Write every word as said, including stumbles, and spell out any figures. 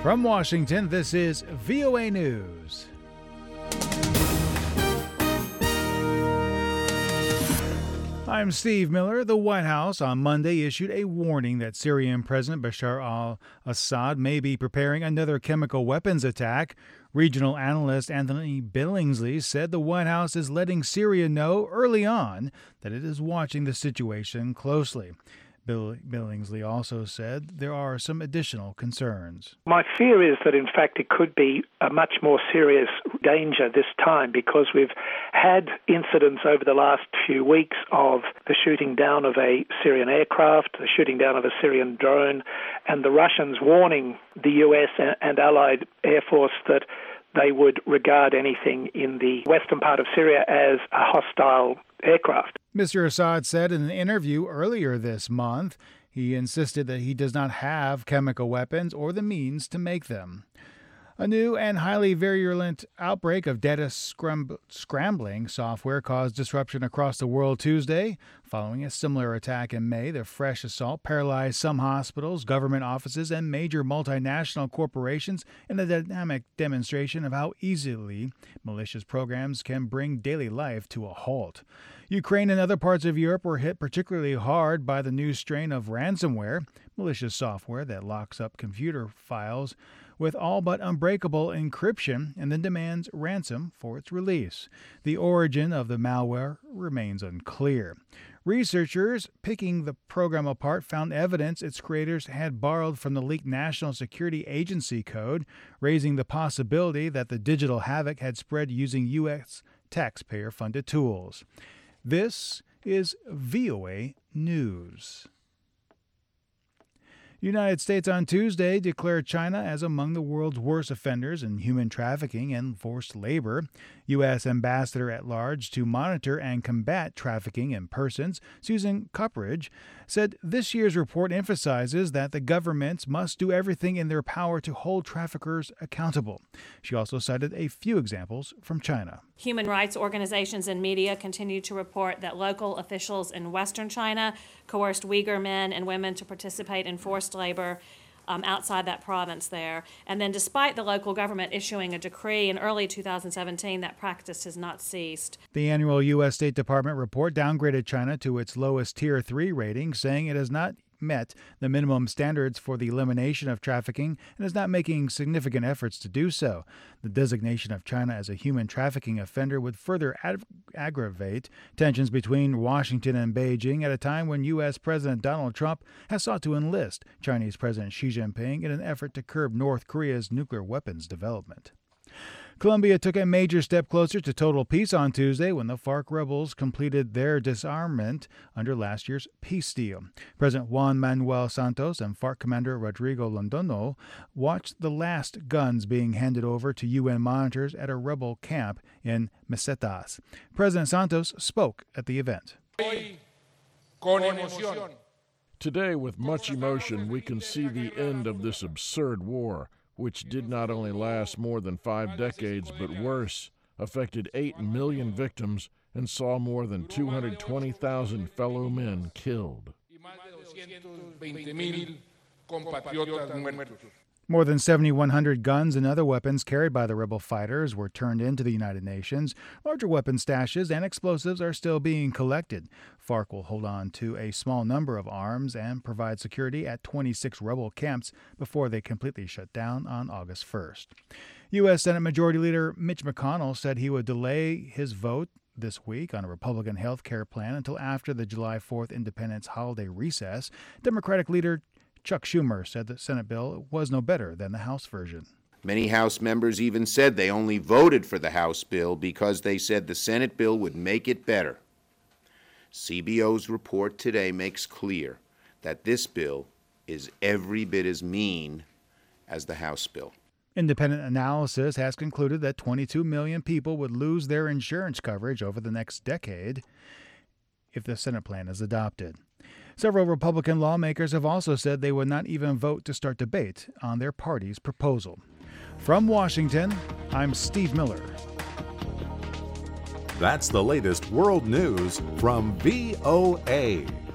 From Washington, this is V O A News. I'm Steve Miller. The White House on Monday issued a warning that Syrian President Bashar al-Assad may be preparing another chemical weapons attack. Regional analyst Anthony Billingsley said the White House is letting Syria know early on that it is watching the situation closely. Bill, Billingsley also said there are some additional concerns. My fear is that, in fact, it could be a much more serious danger this time because we've had incidents over the last few weeks of the shooting down of a Syrian aircraft, the shooting down of a Syrian drone, and the Russians warning the U S and Allied Air Force that they would regard anything in the western part of Syria as a hostile aircraft. Mister Assad said in an interview earlier this month, he insisted that he does not have chemical weapons or the means to make them. A new and highly virulent outbreak of data scrum- scrambling software caused disruption across the world Tuesday. Following a similar attack in May, the fresh assault paralyzed some hospitals, government offices, and major multinational corporations in a dynamic demonstration of how easily malicious programs can bring daily life to a halt. Ukraine and other parts of Europe were hit particularly hard by the new strain of ransomware, malicious software that locks up computer files with all but unbreakable encryption and then demands ransom for its release. The origin of the malware remains unclear. Researchers picking the program apart found evidence its creators had borrowed from the leaked National Security Agency code, raising the possibility that the digital havoc had spread using U S taxpayer-funded tools. This is V O A News. The United States on Tuesday declared China as among the world's worst offenders in human trafficking and forced labor. U S Ambassador at Large to monitor and combat trafficking in persons, Susan Cuppridge, said this year's report emphasizes that the governments must do everything in their power to hold traffickers accountable. She also cited a few examples from China. Human rights organizations and media continue to report that local officials in Western China coerced Uyghur men and women to participate in forced labor um, outside that province there. And then despite the local government issuing a decree in early two thousand seventeen, that practice has not ceased. The annual U S State Department report downgraded China to its lowest Tier three rating, saying it has not met the minimum standards for the elimination of trafficking and is not making significant efforts to do so. The designation of China as a human trafficking offender would further ag- aggravate tensions between Washington and Beijing at a time when U S. President Donald Trump has sought to enlist Chinese President Xi Jinping in an effort to curb North Korea's nuclear weapons development. Colombia took a major step closer to total peace on Tuesday when the FARC rebels completed their disarmament under last year's peace deal. President Juan Manuel Santos and FARC commander Rodrigo Londono watched the last guns being handed over to U N monitors at a rebel camp in Mesetas. President Santos spoke at the event. Today, with much emotion, we can see the end of this absurd war, which did not only last more than five decades, but worse, affected eight million victims and saw more than two hundred twenty thousand fellow men killed. More than seventy-one hundred guns and other weapons carried by the rebel fighters were turned into the United Nations. Larger weapon stashes and explosives are still being collected. FARC will hold on to a small number of arms and provide security at twenty-six rebel camps before they completely shut down on August first. U S. Senate Majority Leader Mitch McConnell said he would delay his vote this week on a Republican health care plan until after the July fourth Independence holiday recess. Democratic leader Chuck Schumer said the Senate bill was no better than the House version. Many House members even said they only voted for the House bill because they said the Senate bill would make it better. C B O's report today makes clear that this bill is every bit as mean as the House bill. Independent analysis has concluded that twenty-two million people would lose their insurance coverage over the next decade if the Senate plan is adopted. Several Republican lawmakers have also said they would not even vote to start debate on their party's proposal. From Washington, I'm Steve Miller. That's the latest world news from V O A.